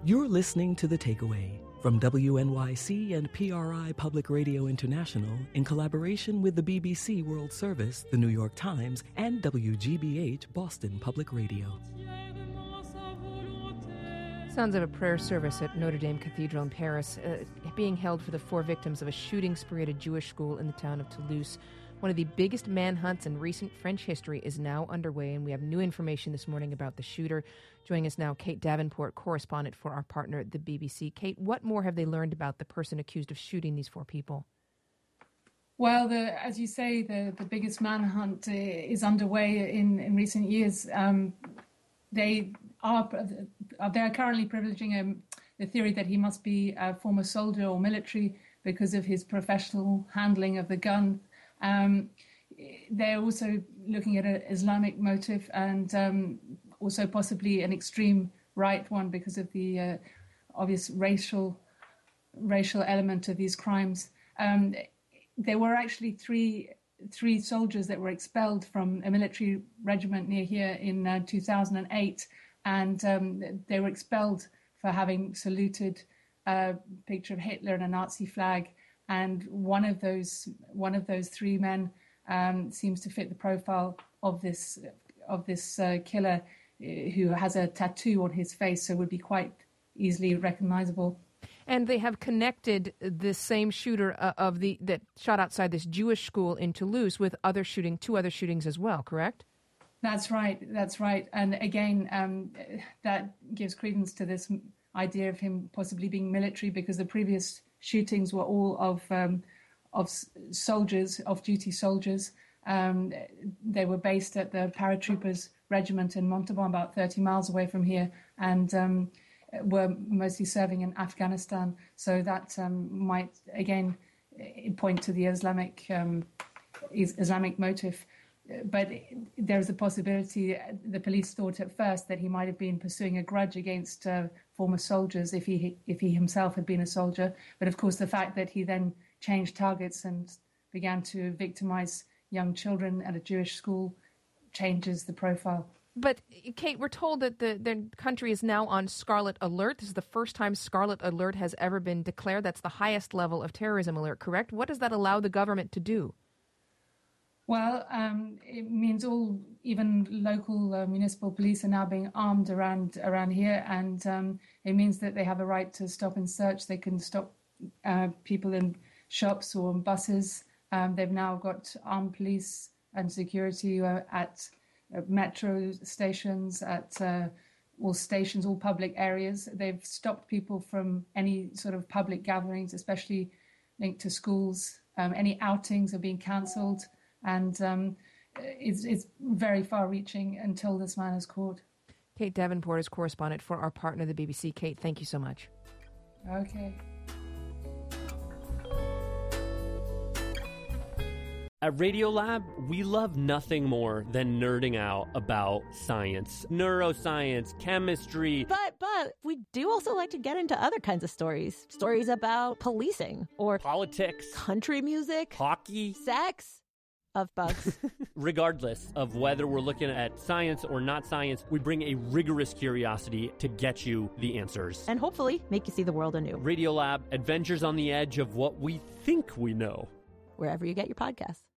You're listening to The Takeaway from WNYC and PRI Public Radio International in collaboration with the BBC World Service, the New York Times, and WGBH Boston Public Radio. Sounds of a prayer service at Notre Dame Cathedral in Paris, being held for the 4 victims of a shooting spree at a Jewish school in the town of Toulouse. One of the biggest manhunts in recent French history is now underway, and we have new information this morning about the shooter. Joining us now, Kate Davenport, correspondent for our partner, the BBC. Kate, what more have they learned about the person accused of shooting these 4 people? Well, as you say, the biggest manhunt is underway in recent years. They are currently privileging the theory that he must be a former soldier or military because of his professional handling of the gun. They're also looking at an Islamic motive and also possibly an extreme right one because of the obvious racial element of these crimes. There were actually three soldiers that were expelled from a military regiment near here in 2008, and they were expelled for having saluted a picture of Hitler and a Nazi flag. And one of those 3 men seems to fit the profile of this killer, who has a tattoo on his face, so would be quite easily recognizable. And they have connected the same shooter that shot outside this Jewish school in Toulouse with 2 other shootings as well, correct? That's right. And again, that gives credence to this idea of him possibly being military, because the previous shootings were all of soldiers, off-duty soldiers. They were based at the paratroopers regiment in Montauban, about 30 miles away from here, and were mostly serving in Afghanistan. So that might again point to the Islamic motive. But there is a possibility, the police thought at first, that he might have been pursuing a grudge against former soldiers if he himself had been a soldier. But of course, the fact that he then changed targets and began to victimize young children at a Jewish school changes the profile. But, Kate, we're told that the country is now on Scarlet Alert. This is the first time Scarlet Alert has ever been declared. That's the highest level of terrorism alert, correct? What does that allow the government to do? Well, it means even local municipal police are now being armed around here, and it means that they have a right to stop and search. They can stop people in shops or on buses. They've now got armed police and security at metro stations, at all public areas. They've stopped people from any sort of public gatherings, especially linked to schools. Any outings are being cancelled. And it's very far-reaching until this man is caught. Kate Davenport is correspondent for our partner, the BBC. Kate, thank you so much. Okay. At Radiolab, we love nothing more than nerding out about science, neuroscience, chemistry. But we do also like to get into other kinds of stories. Stories about policing or politics, country music, hockey, sex. Of bugs. Regardless of whether we're looking at science or not science, we bring a rigorous curiosity to get you the answers. And hopefully make you see the world anew. Radiolab, adventures on the edge of what we think we know. Wherever you get your podcasts.